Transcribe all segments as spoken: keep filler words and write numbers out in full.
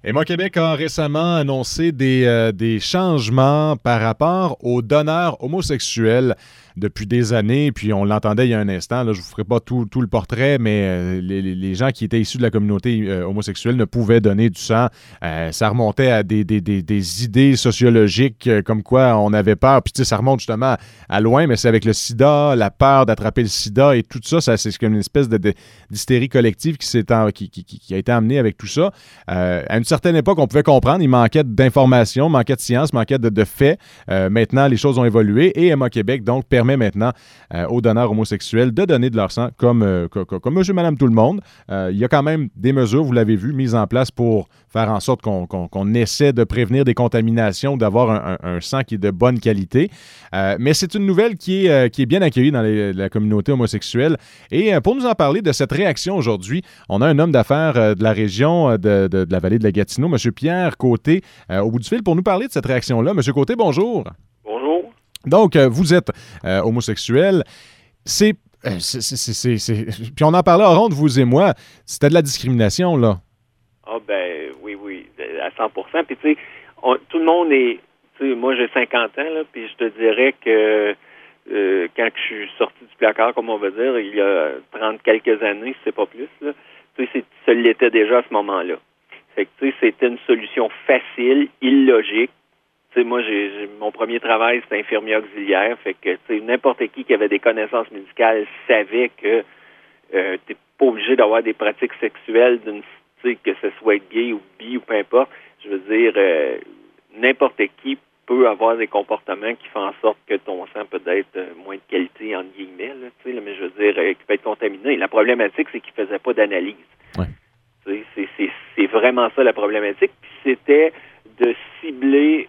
Emma Québec a récemment annoncé des, euh, des changements par rapport aux donneurs homosexuels depuis des années. Puis on l'entendait il y a un instant, là, je ne vous ferai pas tout, tout le portrait, mais euh, les, les gens qui étaient issus de la communauté euh, homosexuelle ne pouvaient donner du sang. Euh, ça remontait à des, des, des, des idées sociologiques euh, comme quoi on avait peur. Puis tu sais, ça remonte justement à, à loin, mais c'est avec le sida, la peur d'attraper le sida et tout ça, ça c'est comme une espèce de, de, d'hystérie collective qui, s'est en, qui, qui, qui a été amenée avec tout ça. Euh, à une certaine époque, on pouvait comprendre, il manquait d'informations, manquait de science, manquait de, de faits. Euh, maintenant, les choses ont évolué et Emma Québec, donc, permet maintenant euh, aux donneurs homosexuels de donner de leur sang comme, euh, comme, comme monsieur, madame, tout le monde. Euh, il y a quand même des mesures, vous l'avez vu, mises en place pour faire en sorte qu'on, qu'on, qu'on essaie de prévenir des contaminations, d'avoir un, un, un sang qui est de bonne qualité. Euh, mais c'est une nouvelle qui est, euh, qui est bien accueillie dans les, la communauté homosexuelle. Et euh, pour nous en parler de cette réaction aujourd'hui, on a un homme d'affaires euh, de la région euh, de, de, de la vallée de la Gatineau, M. Pierre Côté, euh, au bout du fil pour nous parler de cette réaction-là. M. Côté, bonjour. Bonjour. Donc, euh, vous êtes euh, homosexuel. C'est, euh, c'est, c'est, c'est, c'est... Puis on en parlait en ronde, vous et moi. C'était de la discrimination, là. Ah ben oui, oui, à cent pour cent. Puis tu sais, on, tout le monde est... Tu sais, moi j'ai cinquante ans, là, puis je te dirais que euh, quand je suis sorti du placard, comme on va dire, il y a trente quelques années, si c'est pas plus, là, tu sais, c'est, ça l'était déjà à ce moment-là. Fait que tu sais, c'était une solution facile, illogique. Tu sais, moi, j'ai, j'ai, mon premier travail, c'était infirmier auxiliaire. Fait que, tu sais, n'importe qui qui avait des connaissances médicales savait que euh, t'es pas obligé d'avoir des pratiques sexuelles, d'une, tu sais, que ce soit gay ou bi ou peu importe. Je veux dire, euh, n'importe qui peut avoir des comportements qui font en sorte que ton sang peut être euh, moins de qualité, entre guillemets, là, tu sais, là, mais je veux dire, euh, qui peut être contaminé. La problématique, c'est qu'il faisait pas d'analyse. Ouais. Tu sais, c'est, c'est, c'est vraiment ça la problématique. Puis c'était de cibler...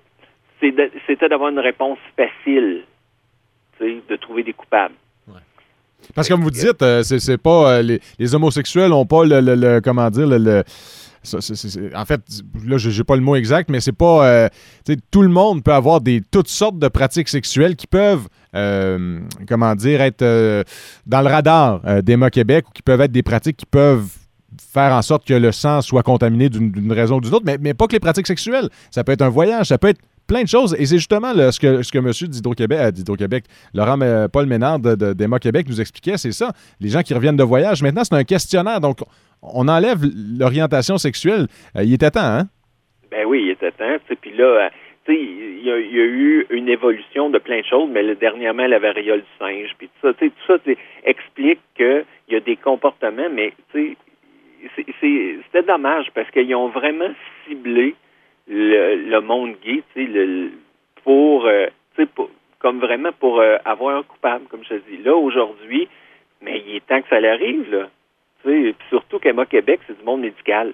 C'était d'avoir une réponse facile, tu sais, de trouver des coupables. Ouais. Parce que comme vous dites, euh, c'est, c'est pas euh, les, les homosexuels n'ont pas le, le, le comment dire le, le ça, c'est, c'est, en fait, là, je n'ai pas le mot exact, mais c'est pas euh, tout le monde peut avoir des toutes sortes de pratiques sexuelles qui peuvent euh, comment dire être euh, dans le radar euh, d'Emma Québec ou qui peuvent être des pratiques qui peuvent faire en sorte que le sang soit contaminé d'une, d'une raison ou d'une autre, mais, mais pas que les pratiques sexuelles. Ça peut être un voyage, ça peut être plein de choses. Et c'est justement là, ce que, ce que M. d'Hydro-Québec, euh, d'Hydro-Québec, Laurent euh, Paul Ménard de, de, d'Emma Québec nous expliquait, c'est ça. Les gens qui reviennent de voyage, maintenant, c'est un questionnaire. Donc, on enlève l'orientation sexuelle. Euh, il était temps, hein? Ben oui, il était temps. Puis là, tu sais, il y, a, il y a eu une évolution de plein de choses, mais là, dernièrement, la variole du singe, puis tout ça, tu sais, tout ça explique qu'il y a des comportements, mais tu sais, c'est, c'est, c'était dommage parce qu'ils ont vraiment ciblé Le, le monde gay, tu sais, le, pour, euh, tu sais, pour, comme vraiment pour euh, avoir un coupable, comme je te dis. Là, aujourd'hui, mais il est temps que ça l'arrive, là. Tu sais, puis surtout qu'Emma Québec, c'est du monde médical.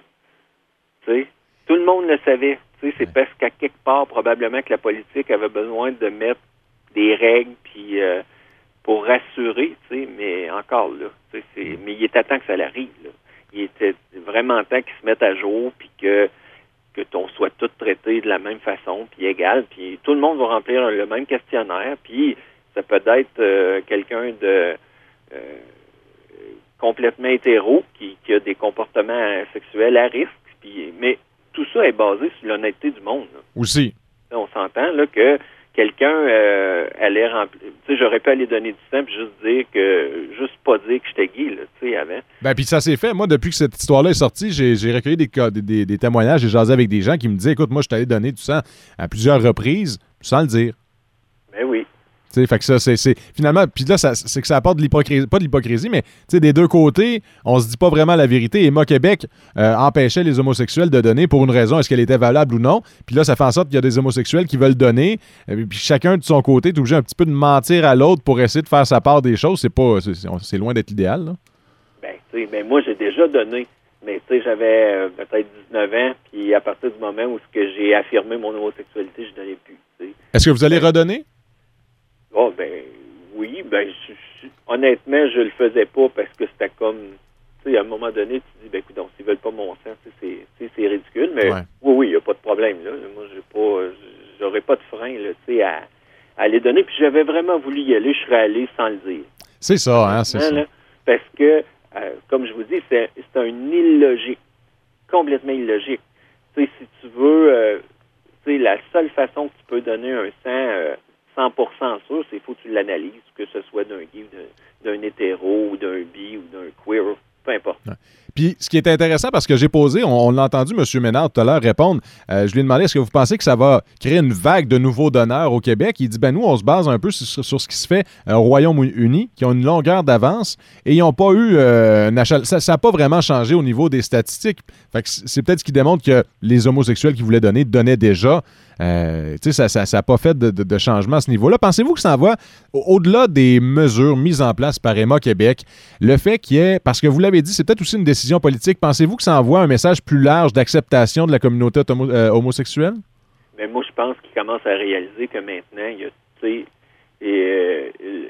Tu sais, tout le monde le savait. Tu sais, c'est ouais. Parce qu'à quelque part, probablement que la politique avait besoin de mettre des règles, puis euh, pour rassurer, tu sais, mais encore là, tu sais, c'est, mais il était temps que ça l'arrive, là. Il était vraiment temps qu'ils se mettent à jour, puis que que on soit tous traités de la même façon, puis égal, puis tout le monde va remplir le même questionnaire, puis ça peut être euh, quelqu'un de euh, complètement hétéro qui, qui a des comportements sexuels à risque, puis mais tout ça est basé sur l'honnêteté du monde. Là. Aussi. Là, on s'entend là que quelqu'un euh, allait remplir... Tu sais, j'aurais pu aller donner du sang puis juste dire que... Juste pas dire que j'étais gay, là, tu sais, avant. Ben, puis ça s'est fait. Moi, depuis que cette histoire-là est sortie, j'ai, j'ai recueilli des, des, des témoignages, j'ai jasé avec des gens qui me disaient, écoute, moi, je t'allais donner du sang à plusieurs reprises, sans le dire. Ben oui. Tu sais, fait que ça, c'est, c'est finalement, puis là, ça, c'est que ça apporte de l'hypocrisie, pas de l'hypocrisie, mais tu sais, des deux côtés, on se dit pas vraiment la vérité. Emma Québec euh, empêchait les homosexuels de donner pour une raison, est-ce qu'elle était valable ou non. Puis là, ça fait en sorte qu'il y a des homosexuels qui veulent donner, euh, puis chacun de son côté est obligé un petit peu de mentir à l'autre pour essayer de faire sa part des choses. C'est pas, c'est, c'est loin d'être l'idéal, là. Ben, tu sais, ben moi, j'ai déjà donné, mais tu sais, j'avais euh, peut-être dix-neuf ans, puis à partir du moment où ce que j'ai affirmé mon homosexualité, je donnais plus. T'sais. Est-ce que vous allez redonner? Oh, ben oui, ben je, je, honnêtement, je le faisais pas parce que c'était comme, tu sais, à un moment donné, tu dis, ben écoute, donc, s'ils veulent pas mon sang, c'est, c'est, c'est ridicule, mais ouais. oui, oui, il n'y a pas de problème, là. Moi, j'ai pas, j'aurais pas de frein, là, tu sais, à, à les donner, puis j'avais vraiment voulu y aller, je serais allé sans le dire. C'est ça, hein, c'est ça. Là, parce que, euh, comme je vous dis, c'est, c'est un illogique, complètement illogique. donner un sang euh, cent pour cent sûr, c'est faut que tu l'analyses, que ce soit d'un gay, d'un, d'un hétéro, ou d'un bi, ou d'un queer, peu importe. Ouais. Puis, ce qui est intéressant, parce que j'ai posé, on, on l'a entendu M. Ménard tout à l'heure répondre, euh, je lui ai demandé, est-ce que vous pensez que ça va créer une vague de nouveaux donneurs au Québec? Il dit, ben nous, on se base un peu sur, sur ce qui se fait euh, au Royaume-Uni, qui ont une longueur d'avance, et ils n'ont pas eu, euh, un achal... ça n'a pas vraiment changé au niveau des statistiques. Fait que c'est peut-être ce qui démontre que les homosexuels qui voulaient donner, donnaient déjà. Euh, tu sais, ça n'a pas fait de, de, de changement à ce niveau-là. Pensez-vous que ça en va, au-delà des mesures mises en place par Emma Québec, le fait qu'il y ait, parce que vous l'avez dit, c'est peut-être aussi une décision politique, pensez-vous que ça envoie un message plus large d'acceptation de la communauté homo- euh, homosexuelle? Mais moi, je pense qu'ils commencent à réaliser que maintenant, il y a, tu sais, euh,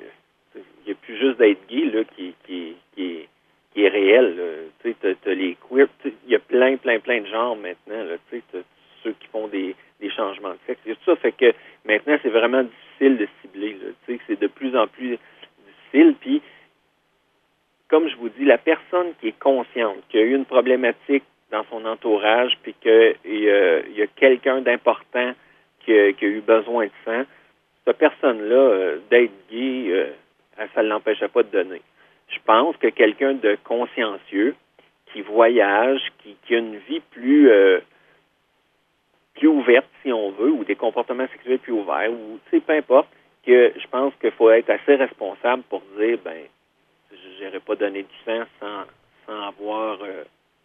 il y a plus juste d'être gay là, qui, qui, qui, est, qui est réel. Tu sais, t'as, t'as les queers, il y a plein, plein, plein de genres maintenant. Tu sais, t'as ceux qui font des des changements de sexe. Et tout ça fait que maintenant, c'est vraiment difficile de cibler. Tu sais, c'est de plus en plus difficile. Puis, comme je vous dis, la personne qui est consciente, qui a eu une problématique dans son entourage, puis qu'il euh, y a quelqu'un d'important qui a, qui a eu besoin de sang, cette personne-là, euh, d'être gay, euh, ça ne l'empêchait pas de donner. Je pense que quelqu'un de consciencieux, qui voyage, qui, qui a une vie plus... Euh, plus ouverte, si on veut, ou des comportements sexuels plus ouverts, ou, tu sais, peu importe, que je pense qu'il faut être assez responsable pour dire, ben, je n'irai pas donner du sang sans, sans avoir euh,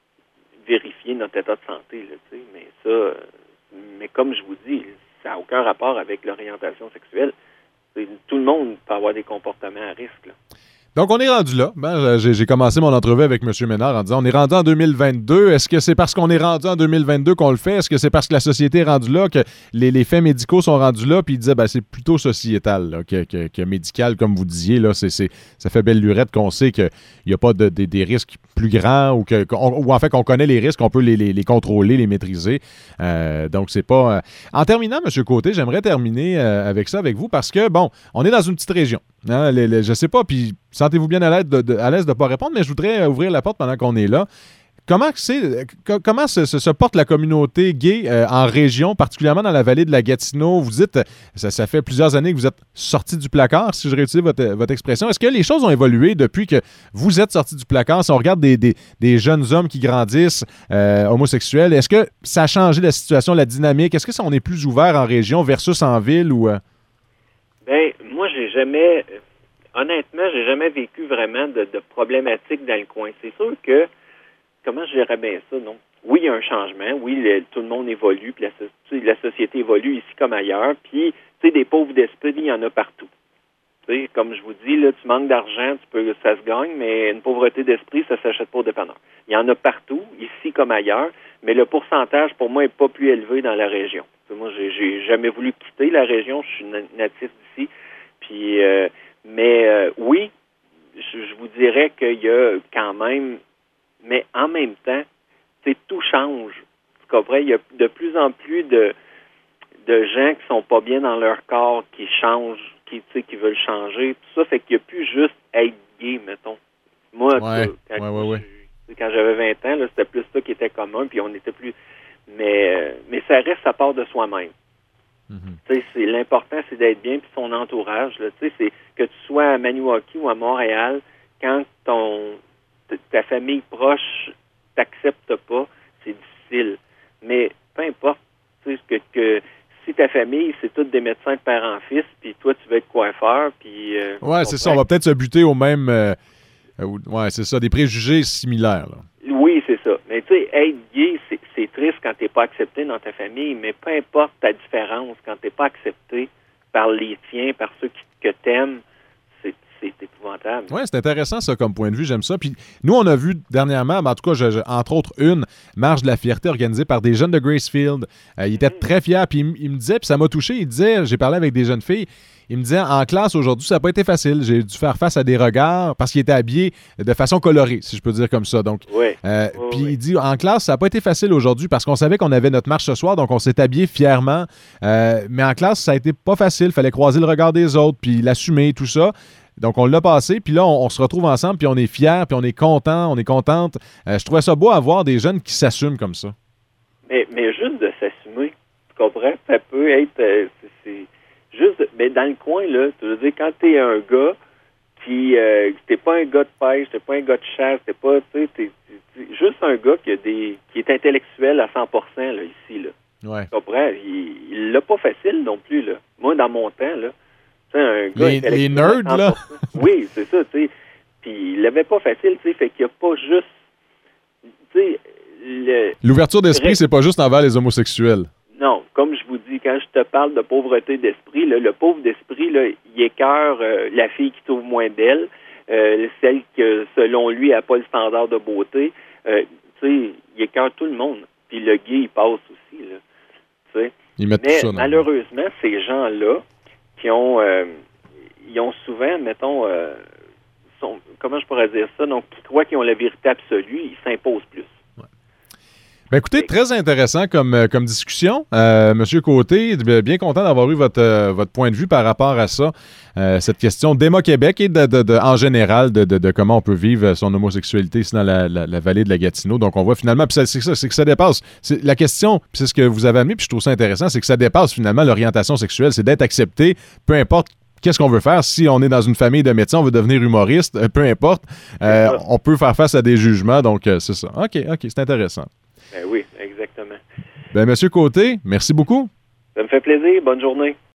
vérifié notre état de santé, là, tu sais, mais ça, euh, mais comme je vous dis, ça n'a aucun rapport avec l'orientation sexuelle. C'est, tout le monde peut avoir des comportements à risque, là. Donc, on est rendu là. Ben, j'ai, j'ai commencé mon entrevue avec M. Ménard en disant, on est rendu en deux mille vingt-deux. Est-ce que c'est parce qu'on est rendu en deux mille vingt-deux qu'on le fait? Est-ce que c'est parce que la société est rendue là, que les, les faits médicaux sont rendus là? Puis il disait, ben, c'est plutôt sociétal là, que, que, que médical, comme vous disiez. Là, c'est, c'est, ça fait belle lurette qu'on sait qu'il n'y a pas de, de, des risques plus grands ou, que, ou en fait qu'on connaît les risques, on peut les, les, les contrôler, les maîtriser. Euh, donc, c'est pas... Euh... En terminant, M. Côté, j'aimerais terminer euh, avec ça avec vous parce que, bon, on est dans une petite région. Hein, les, les, je sais pas, puis sentez-vous bien à l'aise de, de, à l'aise de ne pas répondre, mais je voudrais ouvrir la porte pendant qu'on est là. Comment, c'est, comment se, se, se porte la communauté gay euh, en région, particulièrement dans la vallée de la Gatineau? Vous dites, ça, ça fait plusieurs années que vous êtes sorti du placard, si je réutilise votre, votre expression. Est-ce que les choses ont évolué depuis que vous êtes sorti du placard? Si on regarde des, des, des jeunes hommes qui grandissent euh, homosexuels, est-ce que ça a changé la situation, la dynamique? Est-ce que ça, on est plus ouvert en région versus en ville? Ou euh... Ben, moi, j'ai jamais... Honnêtement, j'ai jamais vécu vraiment de, de problématiques dans le coin. C'est sûr que comment je dirais bien ça, non? Oui, il y a un changement. Oui, le, tout le monde évolue, puis la, la société évolue ici comme ailleurs. Puis, tu sais, des pauvres d'esprit, il y en a partout. Tu sais, comme je vous dis, là, tu manques d'argent, tu peux, ça se gagne, mais une pauvreté d'esprit, ça s'achète pas au dépanneur. Il y en a partout, ici comme ailleurs, mais le pourcentage, pour moi, est pas plus élevé dans la région. T'sais, moi, j'ai, j'ai jamais voulu quitter la région. Je suis natif d'ici. Puis, euh, mais euh, oui, je, je vous dirais qu'il y a quand même... Mais en même temps, tout change. Tu comprends? Il y a de plus en plus de, de gens qui sont pas bien dans leur corps, qui changent, qui, qui veulent changer. Tout ça fait qu'il n'y a plus juste être gay, mettons. Moi, ouais, quand, ouais, ouais, ouais. Je, quand j'avais vingt ans, là, c'était plus ça qui était commun, puis on était plus... Mais, mais ça reste, ça part de soi-même. Mm-hmm. C'est, l'important, c'est d'être bien, puis son entourage. Là, c'est que tu sois à Maniwaki ou à Montréal, quand ton... ta famille proche t'accepte pas, c'est difficile. Mais peu importe, tu sais, que, que si ta famille, c'est tous des médecins de père en fils, puis toi, tu veux être coiffeur, puis... Euh, ouais, c'est ça. On va peut-être se buter au même... Euh, euh, ouais, c'est ça, des préjugés similaires. Là. Oui, c'est ça. Mais tu sais, être gay, c'est, c'est triste quand t'es pas accepté dans ta famille, mais peu importe ta différence, quand t'es pas accepté par les tiens, par ceux qui, que t'aimes, c'est épouvantable. Oui, c'est intéressant ça comme point de vue, j'aime ça. Puis nous, on a vu dernièrement, en tout cas, je, je, entre autres, une marche de la fierté organisée par des jeunes de Gracefield. Euh, ils étaient mmh. très fiers, puis ils, ils me disaient, puis ça m'a touché, ils disaient, j'ai parlé avec des jeunes filles, ils me disaient, en classe aujourd'hui, ça n'a pas été facile. J'ai dû faire face à des regards parce qu'ils étaient habillés de façon colorée, si je peux dire comme ça. Donc, oui. euh, oui, puis oui. il dit, en classe, ça n'a pas été facile aujourd'hui parce qu'on savait qu'on avait notre marche ce soir, donc on s'est habillés fièrement. Euh, mais en classe, ça a été pas facile. Il fallait croiser le regard des autres, puis l'assumer, tout ça. Donc, on l'a passé, puis là, on, on se retrouve ensemble, puis on est fiers, puis on est content, on est contente. Euh, je trouvais ça beau à voir des jeunes qui s'assument comme ça. Mais, mais juste de s'assumer, comprends? Ça peut être... Euh, c'est, c'est juste... Mais dans le coin, là, tu veux dire, quand t'es un gars qui... Euh, t'es pas un gars de pêche, t'es pas un gars de chasse, t'es pas... Tu sais, t'es, t'es juste un gars qui a des qui est intellectuel à cent pour cent, là, ici, là. Ouais. Tu comprends? Il, il l'a pas facile non plus, là. Moi, dans mon temps, là, tu sais, un gars les, intellectuel les nerds, à cent pour cent, là? oui, c'est ça, tu sais. Puis il l'avait pas facile, tu sais, fait qu'il n'y a pas juste... Tu sais... Le... L'ouverture d'esprit, c'est pas juste envers les homosexuels. Non, comme je vous dis, quand je te parle de pauvreté d'esprit, là, le pauvre d'esprit, là, il écœure euh, la fille qui trouve moins belle, euh, celle que, selon lui, n'a pas le standard de beauté. Euh, tu sais, il écœure tout le monde. Puis le gay, il passe aussi, là. Tu sais. Ils mettent Mais tout ça dans malheureusement, ces gens-là, qui ont, euh, ils ont souvent, mettons, euh, sont, comment je pourrais dire ça, donc, qui croient qu'ils ont la vérité absolue, ils s'imposent plus. Ben écoutez, très intéressant comme, comme discussion. Euh, Monsieur Côté, bien content d'avoir eu votre, euh, votre point de vue par rapport à ça, euh, cette question d'Emma Québec et de, de, de, en général de, de, de comment on peut vivre son homosexualité ici dans la, la, la vallée de la Gatineau. Donc on voit finalement, puis c'est ça, c'est que ça dépasse. C'est, la question, puis c'est ce que vous avez amené, puis je trouve ça intéressant, c'est que ça dépasse finalement l'orientation sexuelle, c'est d'être accepté, peu importe qu'est-ce qu'on veut faire. Si on est dans une famille de médecins, on veut devenir humoriste, peu importe, euh, on peut faire face à des jugements, donc euh, c'est ça. OK, OK, c'est intéressant. Ben oui, exactement. Ben, Monsieur Côté, merci beaucoup. Ça me fait plaisir. Bonne journée.